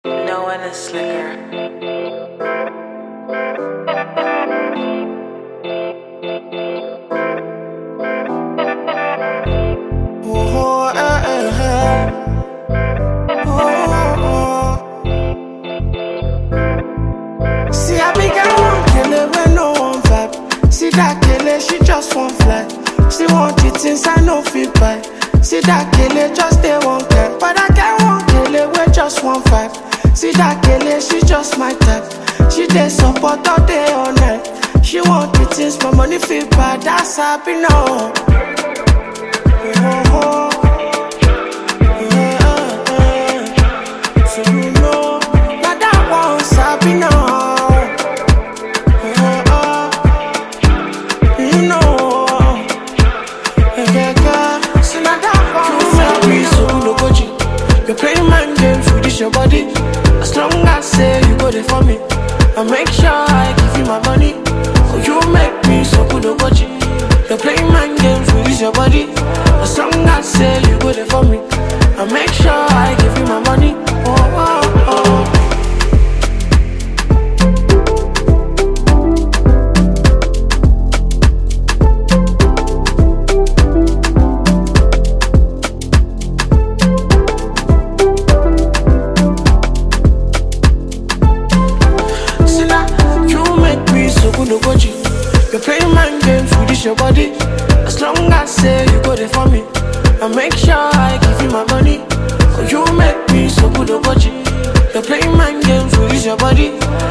No one is slicker. Oh, See, I began one killer when no one vibe. See that killer, she just won't fly. She want it inside, no fit buy. See that killer, just they won't care. But I get one killer with just one vibe. See that killer, she just my type. She dey support all day all night. She want it things, my money fit buy. That's happy now. So you know that that one's happy now. You know, so now that one's happy. So you know, Koji, you're playing mind games with this your body. As long as say you go there for me, I make sure I give you my money. Oh, you make me so good, Koji. You're playing mind games with this your body. As long as say you go there for me, I make sure I give you my money. Oh, oh, oh. See now, you make me so good, Koji. You're playing mind games with this your body. As long as say you go there for me, I make sure I give you my money. Oh, you make me so good, Koji. You're playing mind games with this your body.